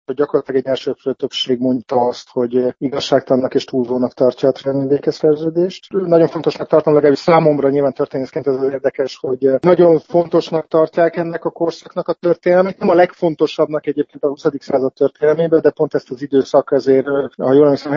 Gyakorlatilag egy elsőprő többség mondta azt, hogy igazságtalannak és túlzónak tartja a trianoni békeszerződést. Nagyon fontosnak tartom, legalábbis számomra nyilván történészként ez érdekes, hogy nagyon fontosnak tartják ennek a korszaknak a történelmét. Nem a legfontosabbnak egyébként a 20. század történelmében, de pont ezt az időszak azért, ha jól emlékszem,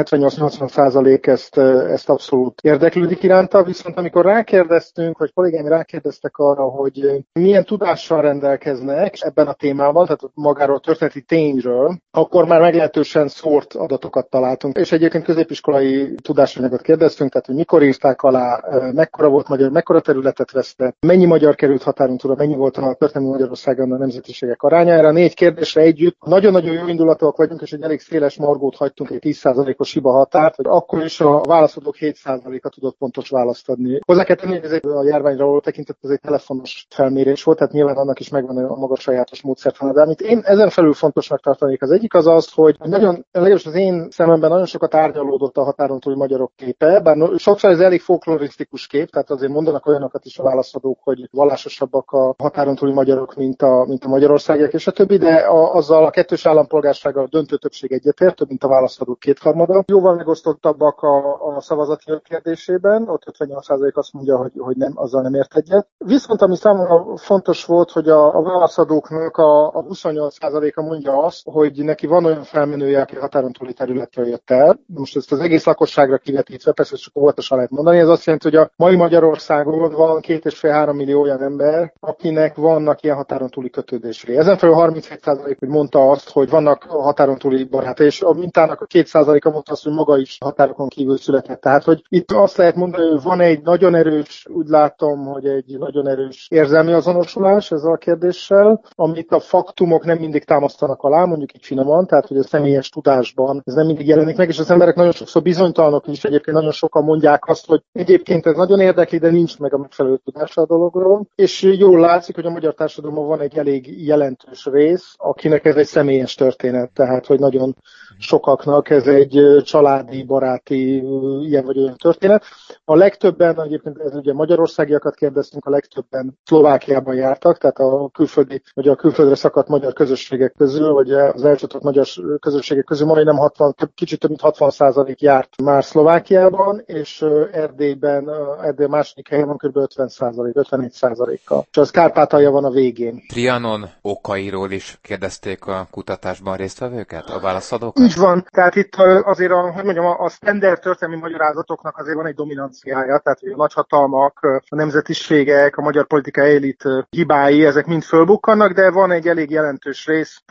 78-80% ezt abszolút érdeklődik iránta. Viszont amikor rákérdeztünk, vagy kollégáim rákérdeztek arra, hogy milyen tudással rendelkeznek ebben a témában, tehát magáról a történeti tényről, akkor már meglehetősen szórt adatokat találtunk. És egyébként középiskolai tudásanyagot kérdeztünk, tehát hogy mikor írták alá, mekkora volt magyar, mekkora területet vesztett, mennyi magyar került határon túlra, mennyi volt a történelmi Magyarországon a nemzetiségek aránya. Erre a 4 kérdésre együtt nagyon-nagyon jó indulatúak vagyunk, és egy elég széles margót hagytunk, egy 10%-os hiba határt, hogy akkor is a válaszadók 7%-a tudott pontos választ adni. Hozzá kell tenni, hogy ez a járványra való tekintet, ez egy telefonos felmérés volt, tehát nyilván annak is megvan a maga sajátos módszertana. De amit én ezen felül fontosnak tartanék, az egyik az, hogy nagyon, legalábbis az én szememben nagyon sokat árnyalódott a határon túli magyarok képe, bár sokszor ez elég folklorisztikus kép, tehát azért mondanak olyanokat is a válaszadók, hogy vallásosabbak a határon túli magyarok, mint a magyarországiak és a többi, de azzal a kettős állampolgársággal döntő többség egyetért, több mint a válaszadók kétharmada. Jóval megosztottabbak a szavazati kérdésében, ott 58% azt mondja, hogy nem, azzal nem ért egyet. Viszont ami számomra fontos volt, hogy a válaszadóknak a 28%-a mondja azt, hogy neki van olyan felmenője, aki határon túli területről jött el. Most ezt az egész lakosságra kivetítve, persze csak óvatosan lehet mondani, ez azt jelenti, hogy a mai Magyarországon van 2,5-3 millió olyan ember, akinek vannak ilyen határon túli kötődései. Ezen felül 37% hogy mondta azt, hogy vannak határon túli barátai, és a mintának a 2%-a mondta azt, hogy maga is határokon kívül született. Tehát, hogy itt azt lehet mondani, hogy van egy nagyon erős, úgy látom, hogy egy nagyon erős érzelmi azonosulás ezzel a kérdéssel, amit a faktumok nem mindig támasztanak alá, mondjuk így finoman, tehát hogy a személyes tudásban ez nem mindig jelenik meg, és az emberek nagyon sokszor bizonytalanok is, egyébként nagyon sokan mondják azt, hogy egyébként ez nagyon érdekli, de nincs meg a megfelelő tudása a dologról, és jól látszik, hogy a magyar társadalomban van egy elég jelentős rész, akinek ez egy személyes történet, tehát hogy nagyon sokaknak ez egy családi, baráti ilyen vagy olyan történet. A legtöbben, egyébként ez ugye magyarországiakat kérdeztünk, a legtöbben Szlovákiában jártak, tehát a külföldi, vagy a külföldre szakadt magyar közösségek közül, vagy az elcsatolt magyar közösségek közül majdnem 60, kicsit több mint 60% járt már Szlovákiában, és Erdélyben, Erdély második helyen van kb. 50%, 51%-kal. És az Kárpátalja van a végén. Trianon okairól is kérdezték a kutatásban résztvevőket, a válaszadókat? Így van, tehát itt azért a standard történelmi magyarázatoknak azért van egy dominanciája, tehát hogy a nagyhatalmak, a nemzetiségek, a magyar politikai elit hibái, ezek mind fölbukkannak, de van egy elég jelentős rész,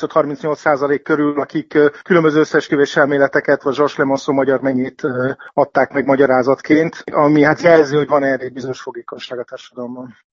35-38% körül, akik különböző összeesküvés elméleteket, vagy Georges Clemenceau magyar mennyit adták meg magyarázatként, ami hát jelzi, hogy van erre egy bizonyos fogékonyság a társadalomban.